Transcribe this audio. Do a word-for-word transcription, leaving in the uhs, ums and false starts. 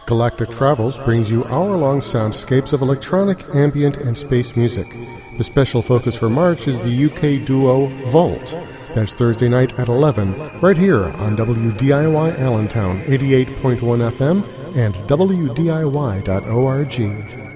Galactic Travels brings you hour-long soundscapes of electronic, ambient, and space music. The special focus for March is the U K duo Volt. That's Thursday night at eleven, right here on W D I Y Allentown, eighty-eight point one F M and W D I Y dot org.